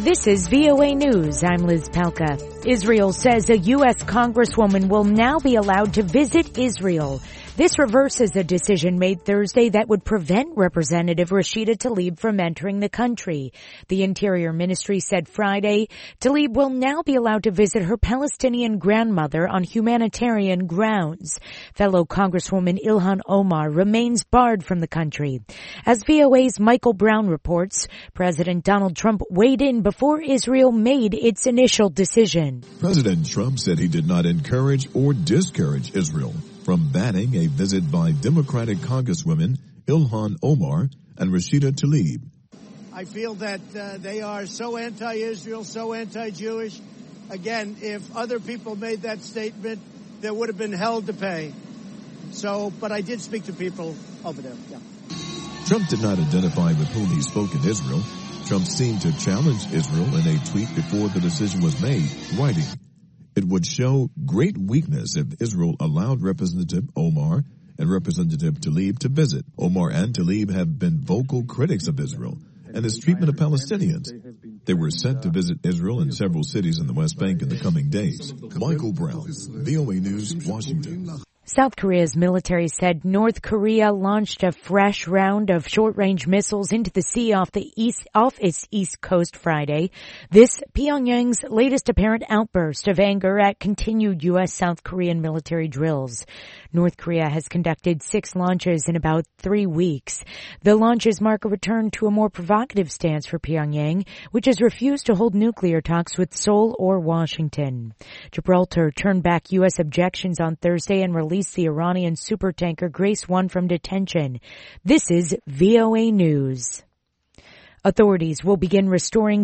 This is VOA News. I'm Liz Palka. Israel says a U.S. Congresswoman will now be allowed to visit Israel. This reverses a decision made Thursday that would prevent Representative Rashida Tlaib from entering the country. The Interior Ministry said Friday Tlaib will now be allowed to visit her Palestinian grandmother on humanitarian grounds. Fellow Congresswoman Ilhan Omar remains barred from the country. As VOA's Michael Brown reports, President Donald Trump weighed in before Israel made its initial decision. President Trump said he did not encourage or discourage Israel from banning a visit by Democratic Congresswomen Ilhan Omar and Rashida Tlaib. I feel that they are so anti-Israel, so anti-Jewish. Again, if other people made that statement, there would have been hell to pay. But I did speak to people over there. Yeah. Trump did not identify with whom he spoke in Israel. Trump seemed to challenge Israel in a tweet before the decision was made, writing, "It would show great weakness if Israel allowed Representative Omar and Representative Tlaib to visit. Omar and Tlaib have been vocal critics of Israel and its treatment of Palestinians. They were set to visit Israel in several cities in the West Bank in the coming days." Michael Brown, VOA News, Washington. South Korea's military said North Korea launched a fresh round of short-range missiles into the sea off its east coast Friday. This Pyongyang's latest apparent outburst of anger at continued U.S.-South Korean military drills. North Korea has conducted 6 launches in about 3 weeks. The launches mark a return to a more provocative stance for Pyongyang, which has refused to hold nuclear talks with Seoul or Washington. Gibraltar turned back U.S. objections on Thursday and released the Iranian supertanker Grace 1 from detention. This is VOA News. Authorities will begin restoring